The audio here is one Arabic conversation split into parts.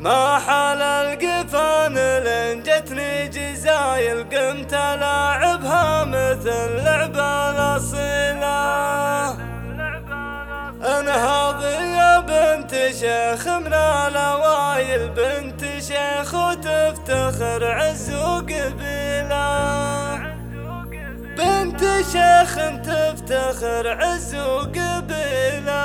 ما حال القفان لين جتني جزايل قمت ألاعبها مثل لعبة الأصيلة. انهضي يا بنت شيخ من الأوايل، بنت شيخ وتفتخر عز وقبيلة، بنت شيخ تفتخر عز وقبيلة.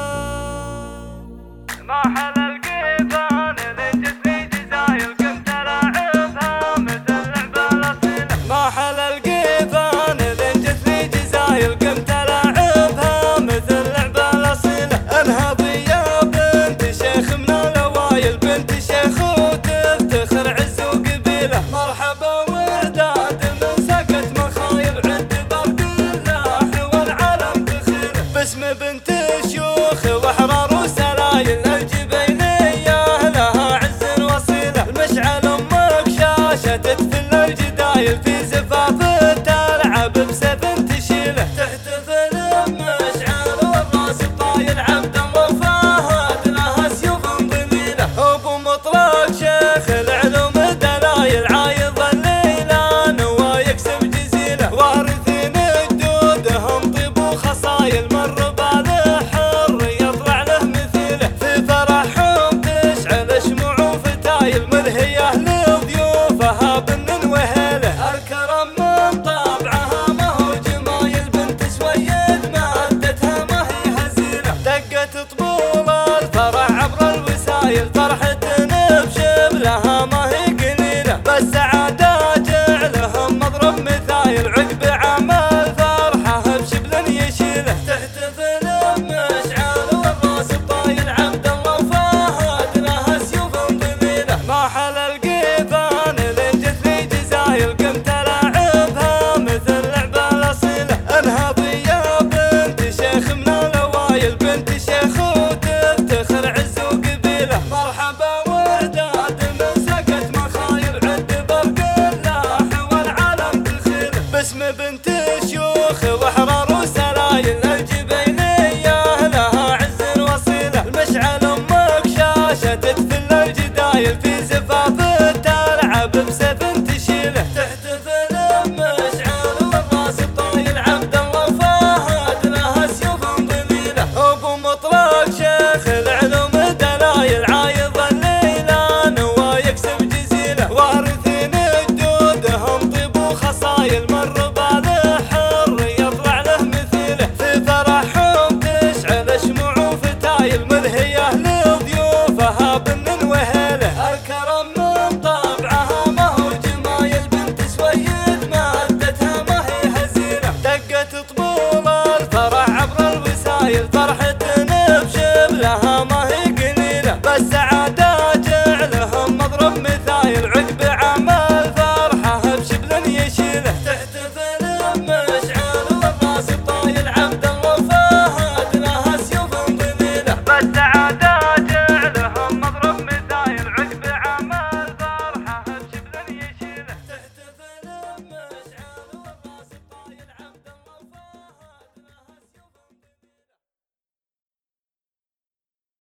ما حل القفان لين جتني جزايل قمت ألاعبها مثل لعبة الأصيلة. ما حل القفان لين جتني جزايل قمت ألاعبها مثل لعبة الأصيلة. انهضي يا بنت شيخ من الأوايل، بنت شيخ وتفتخر عز وقبيلة. مرحبا وداد من سقت مخايل، عد برد اللاح والعلم تخيله، باسم بنت شيوخ واحرار وسلايل. الجبينية لها عز وصيلة، المشعل امك شاشة تدفل الجدايل، في زفاف تلعب بسيف تشيله. تحتفل بمشعل والراس طايل، عبد الله فهد لها سيوف ضليلة. ابو مطلق شيخ العلوم دلايل، عايض الليلان ويكسب جزيلة. وارثين جدودهم طيب وخصايل، مر بالحر يطلع له مثيله. في فرحهم تشعل شموع وفتايل، ملهية لضيوفها بن وهيله. الكرم من طبعها ما هو جمايل، بنت سويد مادتها ما هي هزيلة. دقت طبول الفرح عبر الوسايل، فرحتنا بشبلها ما هي قليلة. بالسعادة جعلهم مضرب مثايل، عقب عمل فرحه بشبل يشيله. تحتفل بمشعل والراس طايل، عبد الله فهد لها سيوف ضليلة. ما حل القفان لين جتني جزايل قمت ألاعبها مثل لعبة الأصيلة. انهضي يا بنت شيخ من الأوايل، بنت شيخ وتفتخر عز وقبيلة. مرحبا وداد من سقت مخايل، عد برق اللاح والعلم تخيله، باسم بنت شيوخ واحرار وسلايل. الجبينية لها عز وصيلة، المشعل امك شاشة تدفل الجدايل، في زفاف